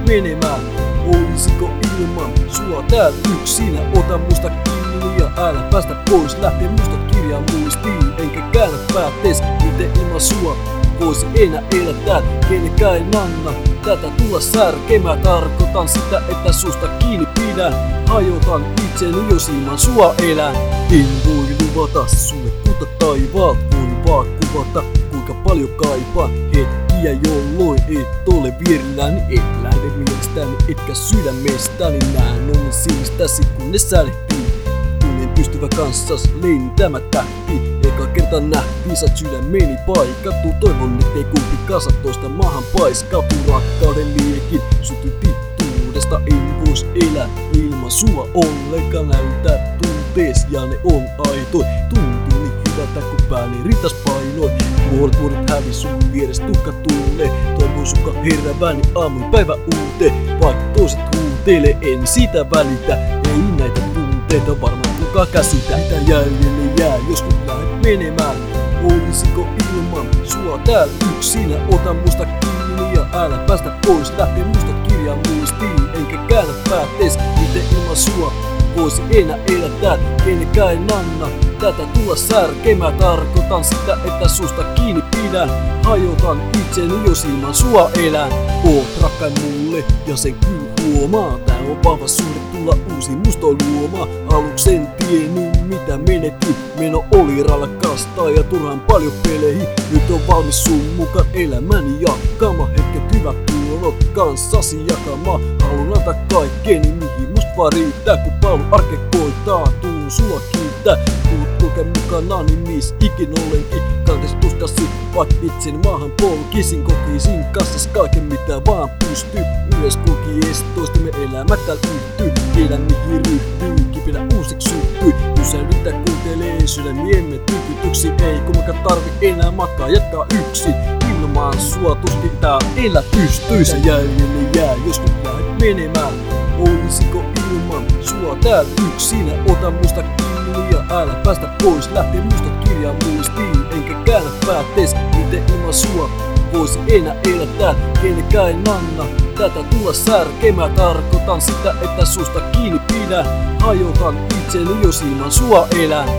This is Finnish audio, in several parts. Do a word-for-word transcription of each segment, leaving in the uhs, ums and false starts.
menemään. Olisiko ilman sua täällä yksinä? Ota musta kiinni ja älä päästä pois. Lähtee musta kirjaan muistiin, enkä käännä päättees. Miten ilman sua voisi enää elää täällä? Kenenkään en anna tätä tulla särkemään. Tarkoitan sitä, että susta kiinni pidän. Hajotan itseni, jos ilman sua elän. En voi luvata sulle kuta taivaat. Voin vaan kuvata kuinka paljon kaipaan hetkiä, jolloin et ole vierilläni. Et lähde mielestäni, etkä sydämestäni. Näen onnen sinistäsi, kun ne särhtii. Tunnen pystyvä kanssas lentämä tähti. Eka kerta nähtiin sä sydämeni paikattu. Toivon ettei kumpi kasa toista maahan paiskautu. Rakkauden liekin sytty vittuudesta. En vois elää ilman sua ollenkaan. Näytää tuntees ja ne on aitoi. Tuntuu niin hyvältä kun pääni ritas painoi. Vuodet vuodet hävis sun vieres tukka tulee. Toivon suka herääväni aamun päivä uuteen. Vaikka toiset huutelee, en sitä välitä. Ei näitä tunteita varmaan kuka käsitä. Mitä jäljelle jää, jos kun lähdet menemään? Olisiko ilman sua täällä yksinä? Ota musta kiinni ja älä päästä pois. Lähtee musta kirjaan muistiin, enkä käännä päättees. Miten ilman sua voisi enää elää täällä? Kenenkään en anna tätä tulla särkemään. Tarkoitan sitä, että susta kiinni pidän. Hajotan itseni, jos ilman sua elän. Oot rakkain mulle ja sen kyllä huomaa. Tää on vahva suhde tulla uusi musta luoma. Aluksi en tiennyt mitä menetin. Meno oli rakasta ja turhan paljon peleihin. Nyt on valmis sun mukaan elämäni jakama. Hetket hyvät tuolot kanssasi jakama. Haluan antaa kaikkeni mihin musta vaan riittää. Kun palvelun arke koittaa, tuun sua kiittää. Tuut kulkee mukanani miss ikin olenkin. Kantes tuskasi, vaik itseni maahan polkisin. Kokisin kassas kaiken mitä vaan pystyy. Yhdessä kulki estoistemme elämä täällä yhtyy. Tiedän mihin ryhtyy, kipinä uusiksi syttyi. Pysähdytä kuuntelee sydämiemme tykytyksi. Ei kummankaan tarvi enää matkaa jatkaa yksin. Ilman sua tuskin tää elä pystyis. Ja jäljelle jää, jos nyt lähdet menemään. Olisiko ilman sua täällä yksinä? Ota musta kiinni ja älä päästä pois. Lähtee musta kirjaan muistiin, enkä käännä päättees. Miten ilman sua voisi enää elää täällä? Kenenkään en anna tätä tulla särkemään. Tarkoitan sitä, että susta kiinni pidän. Hajotan itseni, jos ilman sua elän.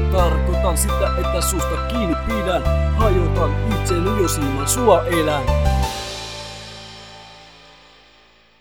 Tarkoitan sitä, että susta kiinni pidän. Hajotan itseni, jos ilman sua elän.